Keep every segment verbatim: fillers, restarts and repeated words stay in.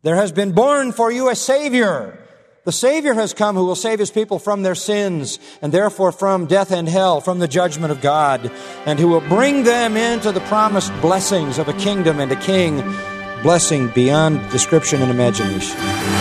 There has been born for you a Savior. The Savior has come who will save His people from their sins and therefore from death and hell, from the judgment of God, and who will bring them into the promised blessings of a kingdom and a king, blessing beyond description and imagination.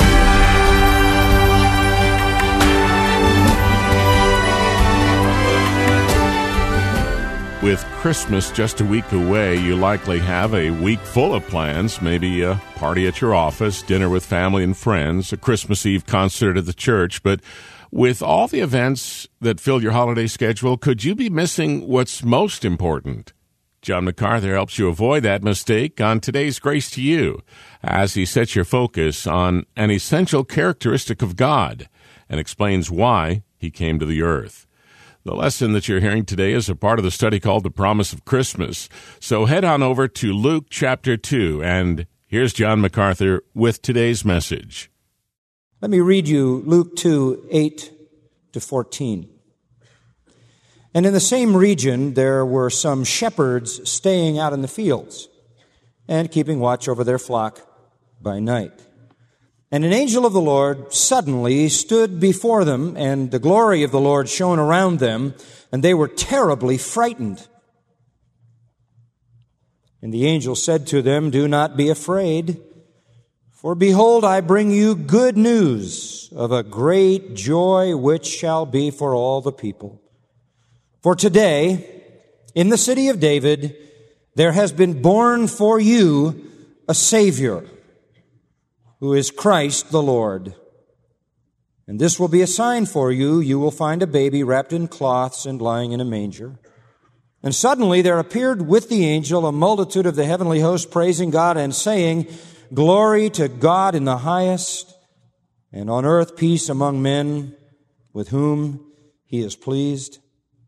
With Christmas just a week away, you likely have a week full of plans, maybe a party at your office, dinner with family and friends, a Christmas Eve concert at the church. But with all the events that fill your holiday schedule, could you be missing what's most important? John MacArthur helps you avoid that mistake on today's Grace to You, as he sets your focus on an essential characteristic of God and explains why He came to the earth. The lesson that you're hearing today is a part of the study called The Promise of Christmas. So head on over to Luke chapter two, and here's John MacArthur with today's message. Let me read you Luke two, eight to fourteen. And in the same region there were some shepherds staying out in the fields and keeping watch over their flock by night. And an angel of the Lord suddenly stood before them, and the glory of the Lord shone around them, and they were terribly frightened. And the angel said to them, "Do not be afraid, for behold, I bring you good news of a great joy which shall be for all the people. For today, in the city of David, there has been born for you a Savior, who is Christ the Lord. And this will be a sign for you. You will find a baby wrapped in cloths and lying in a manger." And suddenly there appeared with the angel a multitude of the heavenly host praising God and saying, "Glory to God in the highest, and on earth peace among men with whom He is pleased."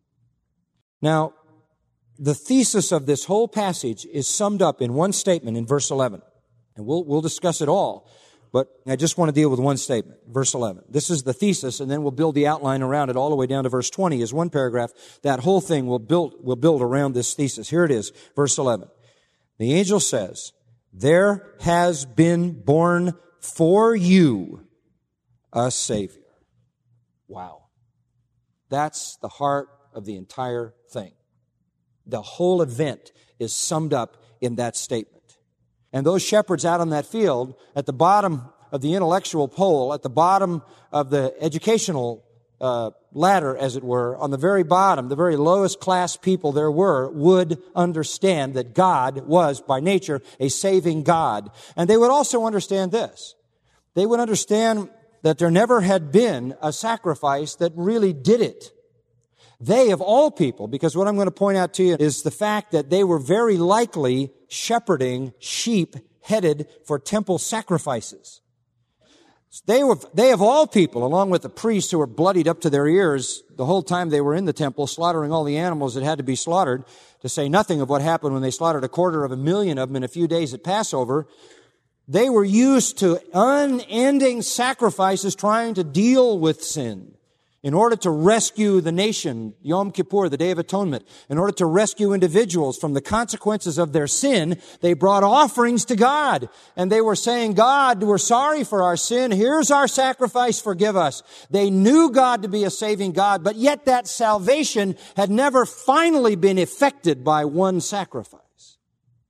Now, the thesis of this whole passage is summed up in one statement in verse eleven. And we'll, we'll discuss it all, but I just want to deal with one statement, verse eleven. This is the thesis, and then we'll build the outline around it all the way down to verse twenty is one paragraph. That whole thing will build, will build around this thesis. Here it is, verse eleven. The angel says, "There has been born for you a Savior." Wow. That's the heart of the entire thing. The whole event is summed up in that statement. And those shepherds out on that field, at the bottom of the intellectual pole, at the bottom of the educational uh, ladder, as it were, on the very bottom, the very lowest class people there were, would understand that God was, by nature, a saving God. And they would also understand this. They would understand that there never had been a sacrifice that really did it. They, of all people, because what I'm going to point out to you is the fact that they were very likely shepherding sheep headed for temple sacrifices. They were, they of all people, along with the priests who were bloodied up to their ears the whole time they were in the temple, slaughtering all the animals that had to be slaughtered, to say nothing of what happened when they slaughtered a quarter of a million of them in a few days at Passover. They were used to unending sacrifices trying to deal with sin. In order to rescue the nation, Yom Kippur, the Day of Atonement, in order to rescue individuals from the consequences of their sin, they brought offerings to God. And they were saying, "God, we're sorry for our sin. Here's our sacrifice. Forgive us." They knew God to be a saving God, but yet that salvation had never finally been effected by one sacrifice.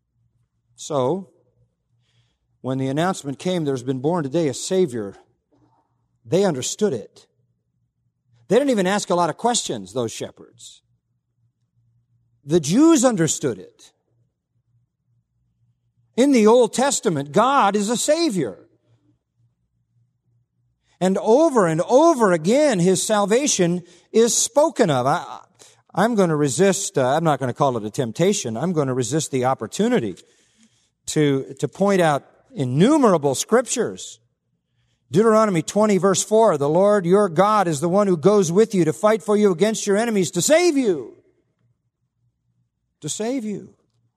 So, when the announcement came, "There's been born today a Savior," they understood it. They didn't even ask a lot of questions, those shepherds. The Jews understood it. In the Old Testament, God is a Savior. And over and over again, His salvation is spoken of. I, I'm going to resist, uh, I'm not going to call it a temptation, I'm going to resist the opportunity to, to point out innumerable scriptures. Deuteronomy twenty, verse four, "The Lord your God is the one who goes with you to fight for you against your enemies, to save you." To save you.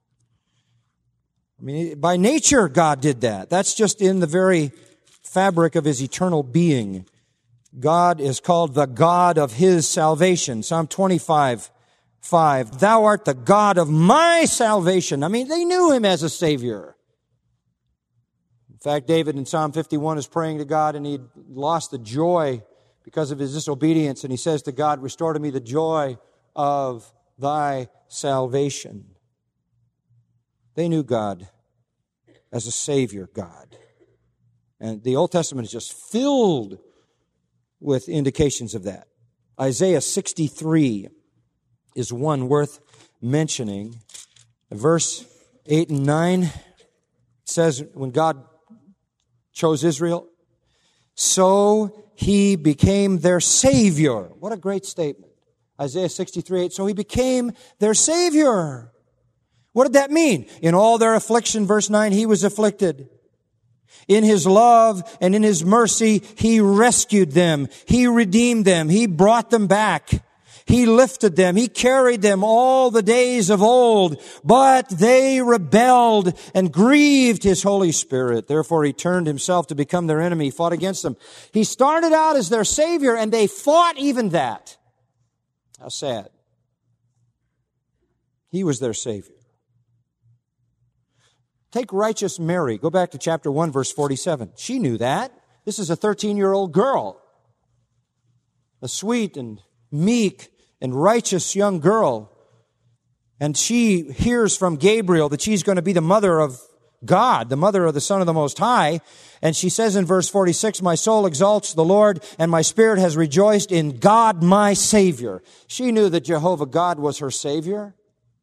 I mean, by nature, God did that. That's just in the very fabric of His eternal being. God is called the God of His salvation. Psalm twenty-five, five, "Thou art the God of my salvation." I mean, they knew Him as a Savior. fact, David in Psalm fifty-one is praying to God, and he lost the joy because of his disobedience. And he says to God, restore to me the joy of thy salvation. They knew God as a Savior God. And the Old Testament is just filled with indications of that. Isaiah sixty-three is one worth mentioning. Verse eight and nine says, when God chose Israel, so he became their Savior. What a great statement. Isaiah sixty-three eight, so he became their Savior. What did that mean? In all their affliction, verse nine, he was afflicted. In his love and in his mercy, he rescued them. He redeemed them. He brought them back. He lifted them. He carried them all the days of old. But they rebelled and grieved his Holy Spirit. Therefore, he turned himself to become their enemy, fought against them. He started out as their Savior, and they fought even that. How sad. He was their Savior. Take righteous Mary. Go back to chapter one, verse forty-seven. She knew that. This is a thirteen-year-old girl. A sweet and meek and righteous young girl. And she hears from Gabriel that she's going to be the mother of God, the mother of the Son of the Most High. And she says in verse forty-six, my soul exalts the Lord, and my spirit has rejoiced in God my Savior. She knew that Jehovah God was her Savior.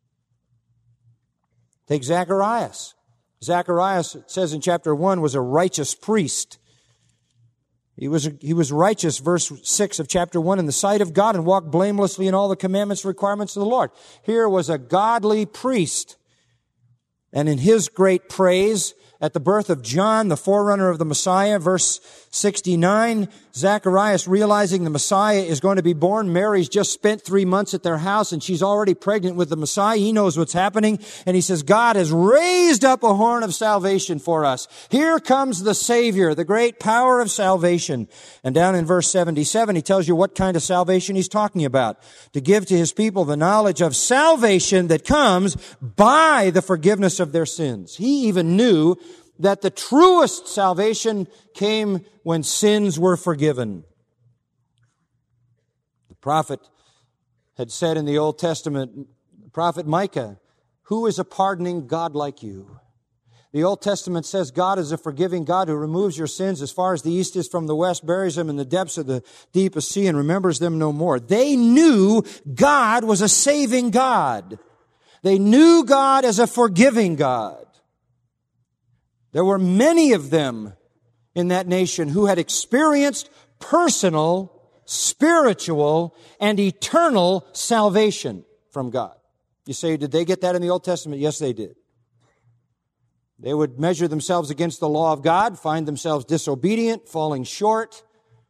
Take Zacharias. Zacharias, it says in chapter one, was a righteous priest. He was, he was righteous, verse six of chapter one, in the sight of God, and walked blamelessly in all the commandments and requirements of the Lord. Here was a godly priest. And in his great praise at the birth of John, the forerunner of the Messiah, verse sixty-nine, Zacharias, realizing the Messiah is going to be born. Mary's just spent three months at their house, and she's already pregnant with the Messiah. He knows what's happening, and he says, God has raised up a horn of salvation for us. Here comes the Savior, the great power of salvation. And down in verse seventy-seven, he tells you what kind of salvation he's talking about. To give to his people the knowledge of salvation that comes by the forgiveness of their sins. He even knew that the truest salvation came when sins were forgiven. The prophet had said in the Old Testament, the prophet Micah, who is a pardoning God like you? The Old Testament says God is a forgiving God who removes your sins as far as the east is from the west, buries them in the depths of the deepest sea, and remembers them no more. They knew God was a saving God. They knew God as a forgiving God. There were many of them in that nation who had experienced personal, spiritual, and eternal salvation from God. You say, did they get that in the Old Testament? Yes, they did. They would measure themselves against the law of God, find themselves disobedient, falling short,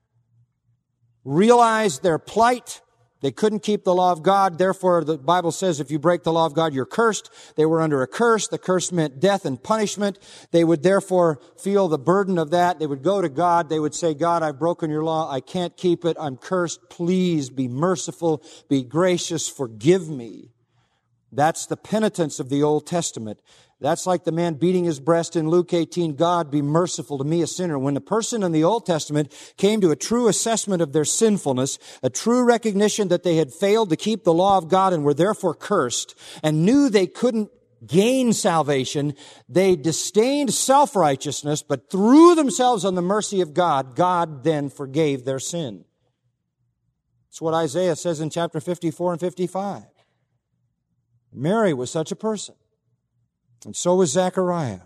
realize their plight. They couldn't keep the law of God. Therefore, the Bible says if you break the law of God, you're cursed. They were under a curse. The curse meant death and punishment. They would therefore feel the burden of that. They would go to God. They would say, God, I've broken your law. I can't keep it. I'm cursed. Please be merciful. Be gracious. Forgive me. That's the penitence of the Old Testament. That's like the man beating his breast in Luke eighteen, God, be merciful to me, a sinner. When the person in the Old Testament came to a true assessment of their sinfulness, a true recognition that they had failed to keep the law of God and were therefore cursed, and knew they couldn't gain salvation, they disdained self-righteousness, but threw themselves on the mercy of God. God then forgave their sin. That's what Isaiah says in chapter fifty-four and fifty-five. Mary was such a person. And so was Zechariah.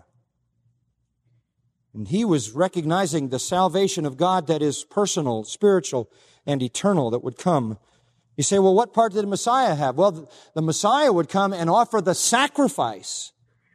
And he was recognizing the salvation of God that is personal, spiritual, and eternal that would come. You say, well, what part did the Messiah have? Well, the Messiah would come and offer the sacrifice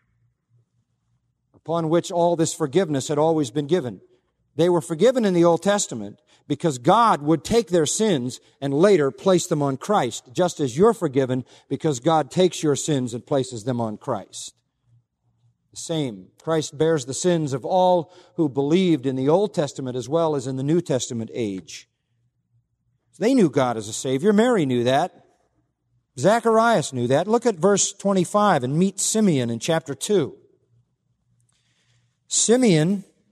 upon which all this forgiveness had always been given. They were forgiven in the Old Testament because God would take their sins and later place them on Christ, just as you're forgiven because God takes your sins and places them on Christ. The same. Christ bears the sins of all who believed in the Old Testament as well as in the New Testament age. They knew God as a Savior. Mary knew that. Zacharias knew that. Look at verse twenty-five and meet Simeon in chapter two. Simeon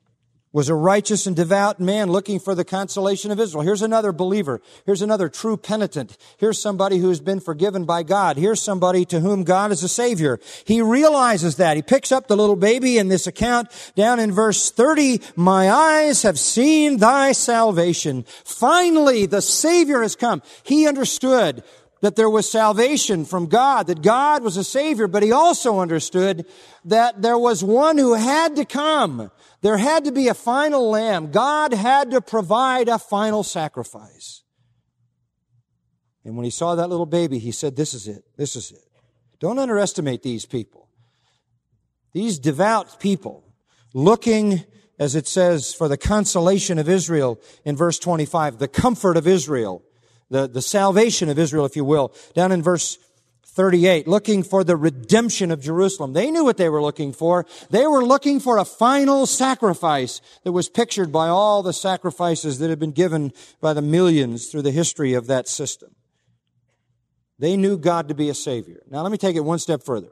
was a righteous and devout man looking for the consolation of Israel. Here's another believer. Here's another true penitent. Here's somebody who's been forgiven by God. Here's somebody to whom God is a Savior. He realizes that. He picks up the little baby in this account down in verse thirty. My eyes have seen thy salvation. Finally, the Savior has come. He understood that there was salvation from God, that God was a Savior, but he also understood that there was one who had to come. There had to be a final lamb. God had to provide a final sacrifice. And when he saw that little baby, he said, this is it. This is it. Don't underestimate these people. These devout people looking, as it says, for the consolation of Israel in verse twenty-five, the comfort of Israel. The, the salvation of Israel, if you will, down in verse thirty-eight, looking for the redemption of Jerusalem. They knew what they were looking for. They were looking for a final sacrifice that was pictured by all the sacrifices that had been given by the millions through the history of that system. They knew God to be a Savior. Now let me take it one step further.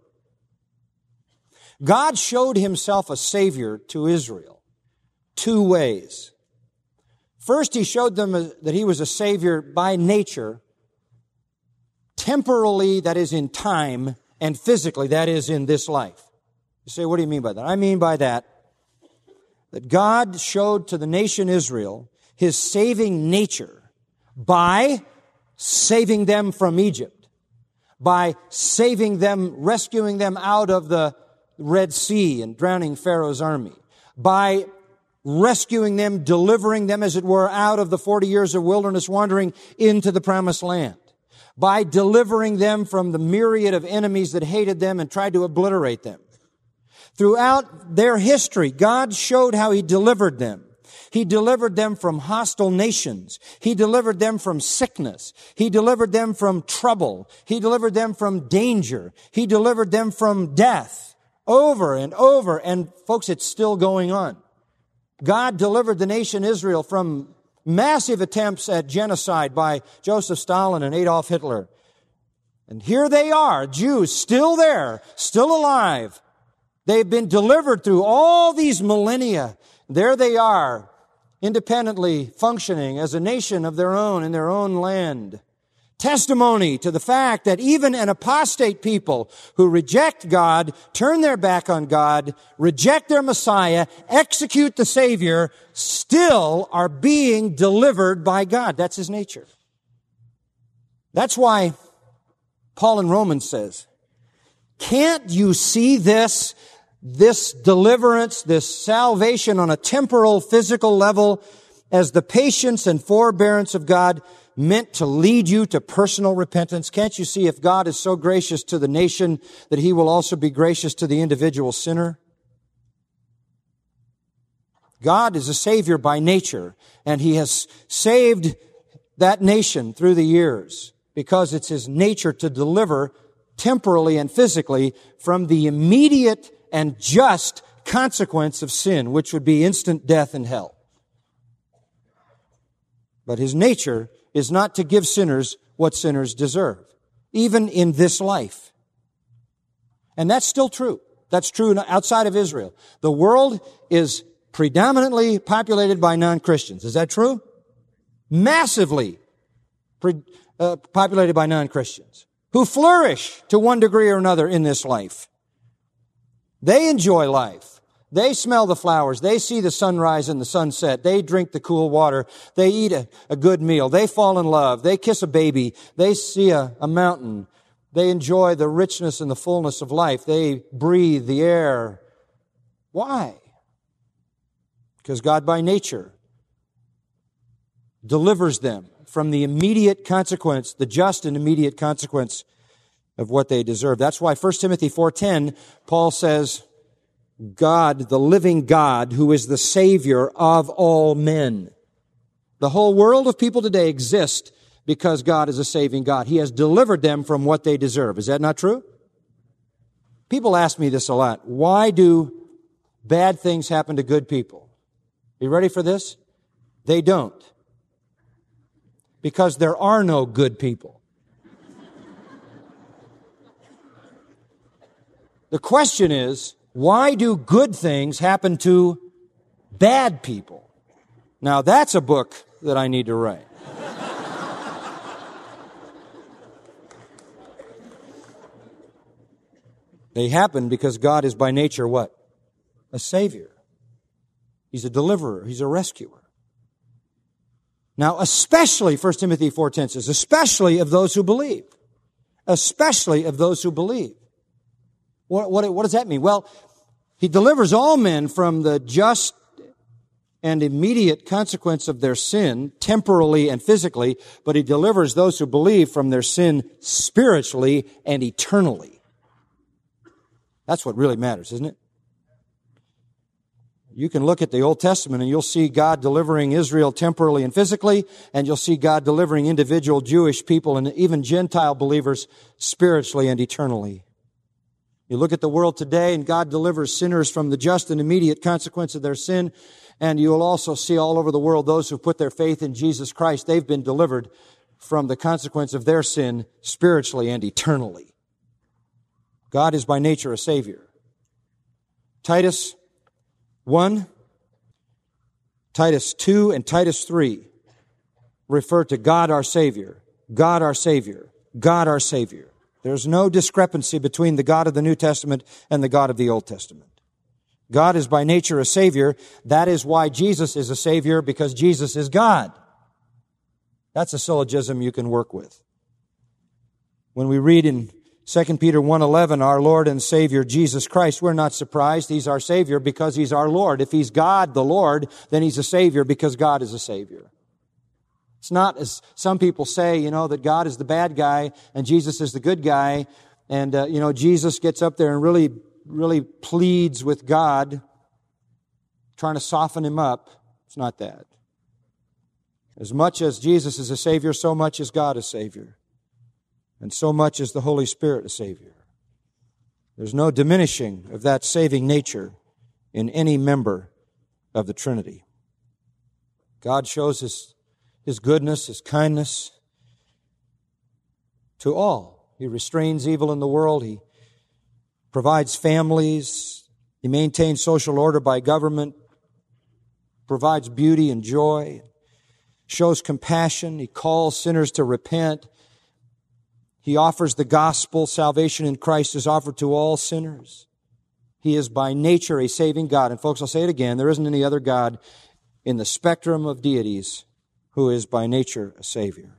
God showed himself a Savior to Israel two ways. First, he showed them that he was a Savior by nature, temporally, that is in time, and physically, that is in this life. You say, what do you mean by that? I mean by that, that God showed to the nation Israel his saving nature by saving them from Egypt, by saving them, rescuing them out of the Red Sea and drowning Pharaoh's army, by rescuing them, delivering them, as it were, out of the forty years of wilderness wandering into the promised land, by delivering them from the myriad of enemies that hated them and tried to obliterate them. Throughout their history, God showed how he delivered them. He delivered them from hostile nations. He delivered them from sickness. He delivered them from trouble. He delivered them from danger. He delivered them from death over and over. And folks, it's still going on. God delivered the nation Israel from massive attempts at genocide by Joseph Stalin and Adolf Hitler. And here they are, Jews, still there, still alive. They've been delivered through all these millennia. There they are, independently functioning as a nation of their own in their own land. Testimony to the fact that even an apostate people who reject God, turn their back on God, reject their Messiah, execute the Savior, still are being delivered by God. That's his nature. That's why Paul in Romans says, can't you see this, this deliverance, this salvation on a temporal, physical level as the patience and forbearance of God meant to lead you to personal repentance? Can't you see if God is so gracious to the nation that he will also be gracious to the individual sinner? God is a Savior by nature, and he has saved that nation through the years because it's his nature to deliver temporally and physically from the immediate and just consequence of sin, which would be instant death and hell. But his nature is not to give sinners what sinners deserve, even in this life. And that's still true. That's true outside of Israel. The world is predominantly populated by non-Christians. Is that true? Massively pre- uh, populated by non-Christians who flourish to one degree or another in this life. They enjoy life. They smell the flowers. They see the sunrise and the sunset. They drink the cool water. They eat a, a good meal. They fall in love. They kiss a baby. They see a, a mountain. They enjoy the richness and the fullness of life. They breathe the air. Why? Because God by nature delivers them from the immediate consequence, the just and immediate consequence of what they deserve. That's why First Timothy four ten, Paul says, God, the living God, who is the Savior of all men. The whole world of people today exists because God is a saving God. He has delivered them from what they deserve. Is that not true? People ask me this a lot. Why do bad things happen to good people? Are you ready for this? They don't. Because there are no good people. The question is, why do good things happen to bad people. Now that's a book that I need to write. They happen because God is by nature what? A Savior. He's a deliverer. He's a rescuer. Now, especially, First Timothy four ten says, especially of those who believe. Especially of those who believe. What, what, what does that mean? Well, He delivers all men from the just and immediate consequence of their sin, temporally and physically, but He delivers those who believe from their sin spiritually and eternally. That's what really matters, isn't it? You can look at the Old Testament and you'll see God delivering Israel temporally and physically, and you'll see God delivering individual Jewish people and even Gentile believers spiritually and eternally. You look at the world today and God delivers sinners from the just and immediate consequence of their sin, and you'll also see all over the world those who put their faith in Jesus Christ. They've been delivered from the consequence of their sin spiritually and eternally. God is by nature a Savior. Titus one, Titus two, and Titus three refer to God our Savior, God our Savior, God our Savior. There's no discrepancy between the God of the New Testament and the God of the Old Testament. God is by nature a Savior. That is why Jesus is a Savior, because Jesus is God. That's a syllogism you can work with. When we read in Second Peter one eleven, our Lord and Savior Jesus Christ, we're not surprised. He's our Savior because He's our Lord. If He's God, the Lord, then He's a Savior because God is a Savior. It's not, as some people say, you know, that God is the bad guy and Jesus is the good guy. And, uh, you know, Jesus gets up there and really, really pleads with God, trying to soften Him up. It's not that. As much as Jesus is a Savior, so much is God a Savior. And so much is the Holy Spirit a Savior. There's no diminishing of that saving nature in any member of the Trinity. God shows His, His goodness, His kindness to all. He restrains evil in the world. He provides families. He maintains social order by government, provides beauty and joy, shows compassion. He calls sinners to repent. He offers the gospel. Salvation in Christ is offered to all sinners. He is by nature a saving God. And folks, I'll say it again, there isn't any other God in the spectrum of deities who is by nature a Savior.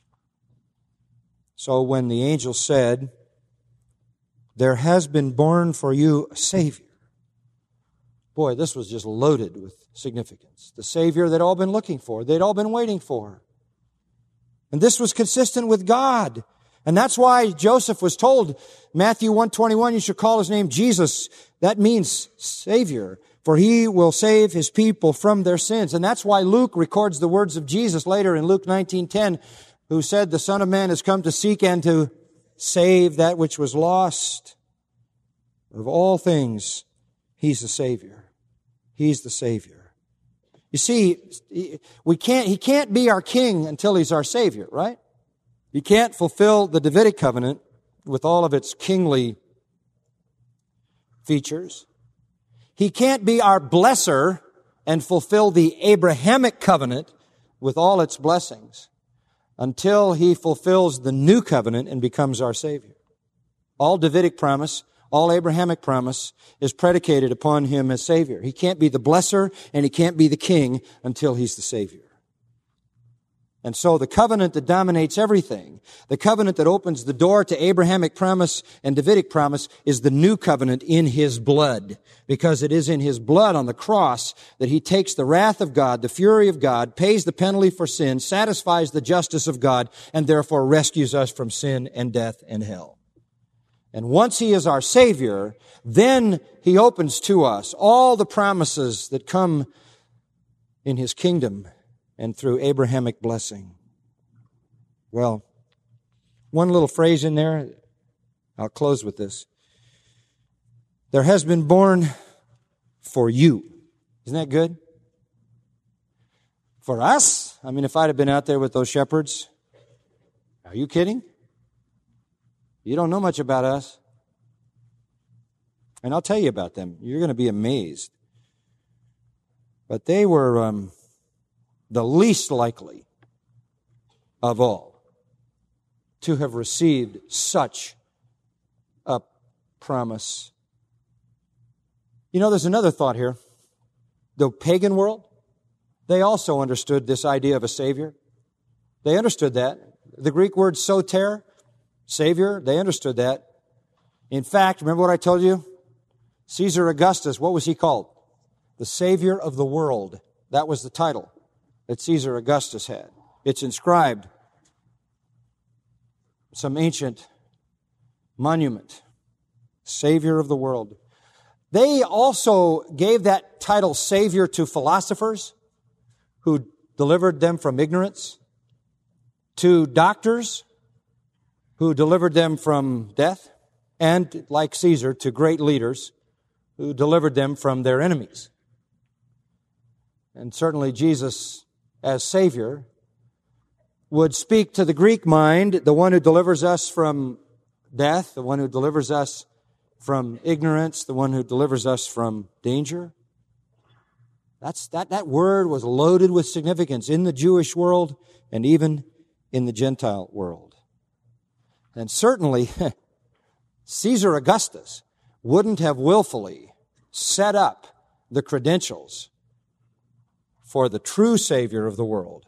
So when the angel said, there has been born for you a Savior, boy, this was just loaded with significance. The Savior they'd all been looking for, they'd all been waiting for. And this was consistent with God. And that's why Joseph was told, Matthew one twenty-one, you should call His name Jesus. That means Savior, for He will save His people from their sins. And that's why Luke records the words of Jesus later in Luke nineteen ten, who said, the Son of Man has come to seek and to save that which was lost. Of all things, He's the Savior. He's the Savior. You see, we can't, He can't be our King until He's our Savior, right? He can't fulfill the Davidic covenant with all of its kingly features. He can't be our blesser and fulfill the Abrahamic covenant with all its blessings until He fulfills the new covenant and becomes our Savior. All Davidic promise, all Abrahamic promise is predicated upon Him as Savior. He can't be the blesser and He can't be the king until He's the Savior. And so the covenant that dominates everything, the covenant that opens the door to Abrahamic promise and Davidic promise, is the new covenant in His blood. Because it is in His blood on the cross that He takes the wrath of God, the fury of God, pays the penalty for sin, satisfies the justice of God, and therefore rescues us from sin and death and hell. And once He is our Savior, then He opens to us all the promises that come in His kingdom and through Abrahamic blessing. Well, one little phrase in there, I'll close with this. There has been born for you. Isn't that good? For us? I mean, if I'd have been out there with those shepherds, are you kidding? You don't know much about us. And I'll tell you about them. You're going to be amazed. But they were um, the least likely of all to have received such a promise. You know, there's another thought here. The pagan world, they also understood this idea of a Savior. They understood that. The Greek word soter, Savior, they understood that. In fact, remember what I told you? Caesar Augustus, what was he called? The Savior of the world. That was the title that Caesar Augustus had. It's inscribed in some ancient monument. Savior of the world. They also gave that title Savior to philosophers who delivered them from ignorance, to doctors who delivered them from death, and, like Caesar, to great leaders who delivered them from their enemies. And certainly Jesus, as Savior, would speak to the Greek mind, the one who delivers us from death, the one who delivers us from ignorance, the one who delivers us from danger. That's, that, that word was loaded with significance in the Jewish world and even in the Gentile world. And certainly, Caesar Augustus wouldn't have willfully set up the credentials for the true Savior of the world,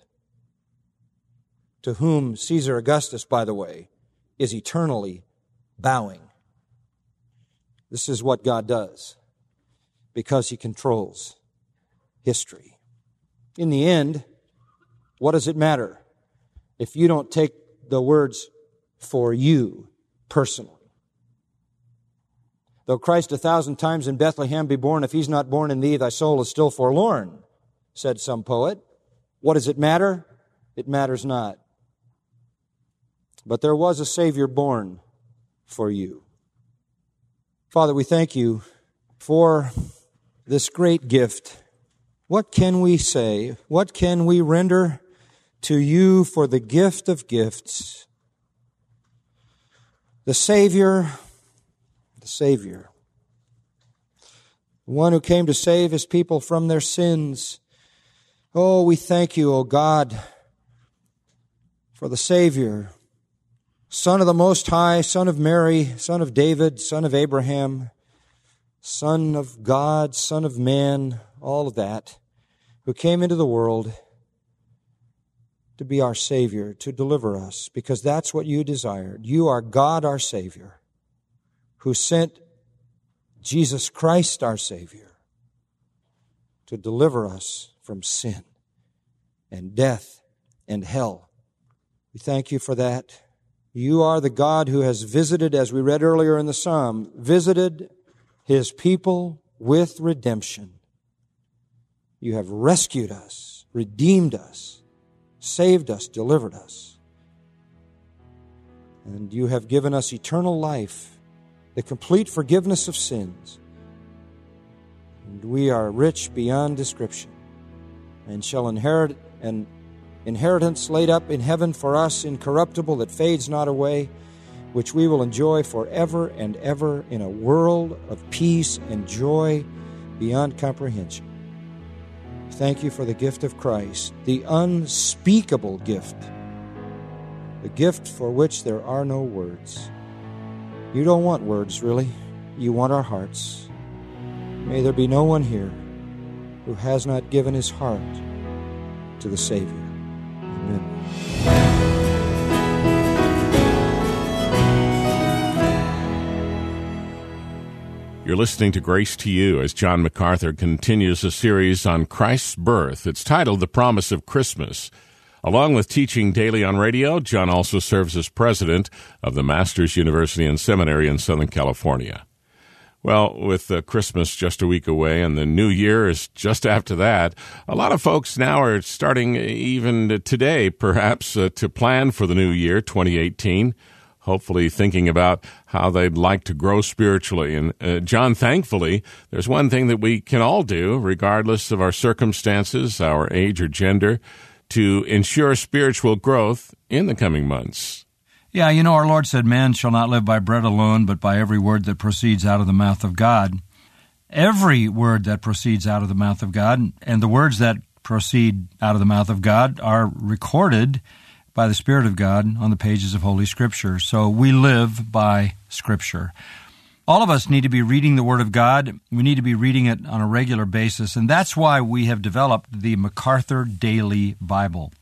to whom Caesar Augustus, by the way, is eternally bowing. This is what God does because He controls history. In the end, what does it matter if you don't take the words for you personally? Though Christ a thousand times in Bethlehem be born, if He's not born in thee, thy soul is still forlorn, said some poet. What does it matter? It matters not. But there was a Savior born for you. Father, we thank You for this great gift. What can we say? What can we render to You for the gift of gifts? The Savior, the Savior, the one who came to save His people from their sins. Oh, we thank You, O God, for the Savior, Son of the Most High, Son of Mary, Son of David, Son of Abraham, Son of God, Son of man, all of that, who came into the world to be our Savior, to deliver us, because that's what You desired. You are God, our Savior, who sent Jesus Christ, our Savior, to deliver us from sin and death and hell. We thank You for that. You are the God who has visited, as we read earlier in the psalm, visited His people with redemption. You have rescued us, redeemed us, saved us, delivered us. And You have given us eternal life, the complete forgiveness of sins. And we are rich beyond description and shall inherit an inheritance laid up in heaven for us, incorruptible, that fades not away, which we will enjoy forever and ever in a world of peace and joy beyond comprehension. Thank You for the gift of Christ, the unspeakable gift, the gift for which there are no words. You don't want words, really. You want our hearts. May there be no one here who has not given his heart to the Savior. Amen. You're listening to Grace to You as John MacArthur continues a series on Christ's birth. It's titled The Promise of Christmas. Along with teaching daily on radio, John also serves as president of the Masters University and Seminary in Southern California. Well, with uh, Christmas just a week away and the New Year is just after that, a lot of folks now are starting even today, perhaps, uh, to plan for the new year, twenty eighteen, hopefully thinking about how they'd like to grow spiritually. And uh, John, thankfully, there's one thing that we can all do, regardless of our circumstances, our age or gender, to ensure spiritual growth in the coming months. Yeah, you know, our Lord said, man shall not live by bread alone, but by every word that proceeds out of the mouth of God. every word that proceeds out of the mouth of God, and the words that proceed out of the mouth of God are recorded by the Spirit of God on the pages of Holy Scripture. So we live by Scripture. All of us need to be reading the Word of God. We need to be reading it on a regular basis, and that's why we have developed the MacArthur Daily Bible.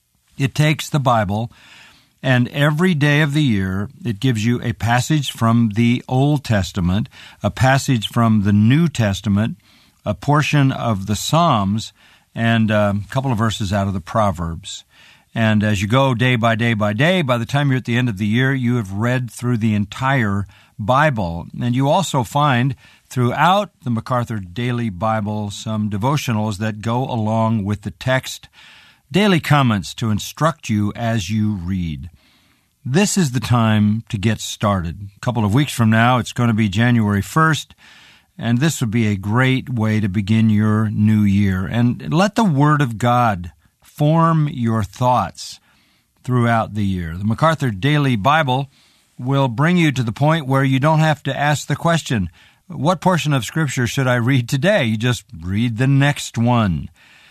It takes the Bible, and every day of the year, it gives you a passage from the Old Testament, a passage from the New Testament, a portion of the Psalms, and a couple of verses out of the Proverbs. And as you go day by day by day, by the time you're at the end of the year, you have read through the entire Bible. And you also find throughout the MacArthur Daily Bible some devotionals that go along with the text, daily comments to instruct you as you read. This is the time to get started. A couple of weeks from now, it's going to be January first, and this would be a great way to begin your new year. And let the Word of God form your thoughts throughout the year. The MacArthur Daily Bible will bring you to the point where you don't have to ask the question, what portion of Scripture should I read today? You just read the next one.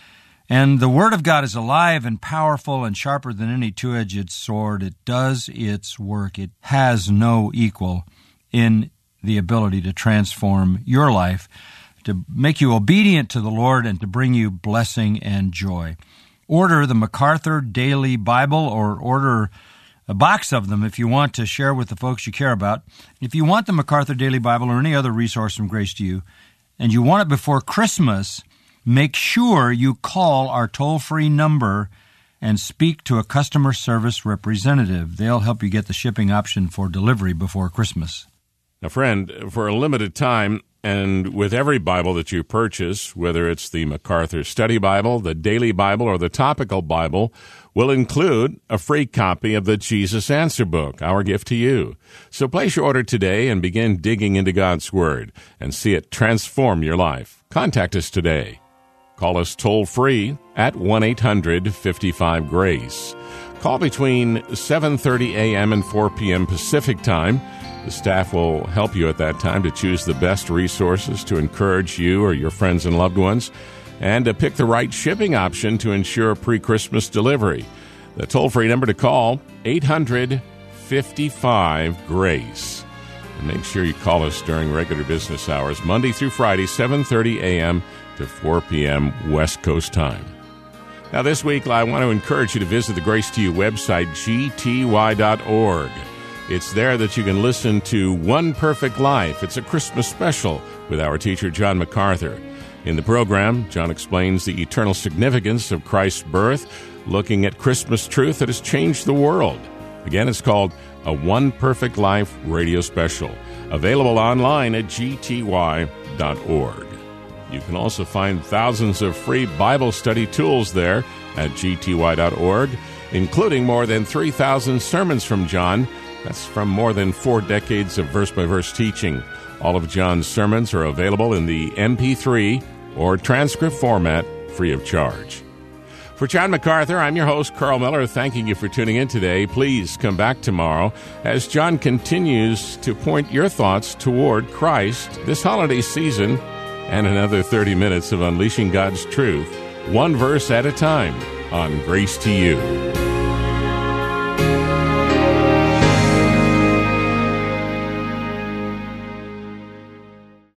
And the Word of God is alive and powerful and sharper than any two-edged sword. It does its work. It has no equal in the ability to transform your life, to make you obedient to the Lord, and to bring you blessing and joy. Order the MacArthur Daily Bible, or order a box of them if you want to share with the folks you care about. If you want the MacArthur Daily Bible or any other resource from Grace to You, and you want it before Christmas, make sure you call our toll-free number and speak to a customer service representative. They'll help you get the shipping option for delivery before Christmas. Now, friend, for a limited time, and with every Bible that you purchase, whether it's the MacArthur Study Bible, the Daily Bible, or the Topical Bible, will include a free copy of the Jesus Answer Book, our gift to you. So place your order today and begin digging into God's Word and see it transform your life. Contact us today. Call us toll-free at one eight hundred fifty-five GRACE. Call between seven thirty a.m. and four p.m. Pacific Time. The staff will help you at that time to choose the best resources to encourage you or your friends and loved ones, and to pick the right shipping option to ensure pre-Christmas delivery. The toll-free number to call, eight hundred fifty-five GRACE. And make sure you call us during regular business hours, Monday through Friday, seven thirty a.m. to four p.m. West Coast time. Now this week, I want to encourage you to visit the Grace to You website, G T Y dot org. It's there that you can listen to One Perfect Life. It's a Christmas special with our teacher, John MacArthur. In the program, John explains the eternal significance of Christ's birth, looking at Christmas truth that has changed the world. Again, it's called a One Perfect Life radio special, available online at G T Y dot org. You can also find thousands of free Bible study tools there at G T Y dot org, including more than three thousand sermons from John. That's from more than four decades of verse-by-verse teaching. All of John's sermons are available in the M P three or transcript format, free of charge. For John MacArthur, I'm your host, Carl Miller, thanking you for tuning in today. Please come back tomorrow as John continues to point your thoughts toward Christ this holiday season, and another thirty minutes of unleashing God's truth, one verse at a time, on Grace to You.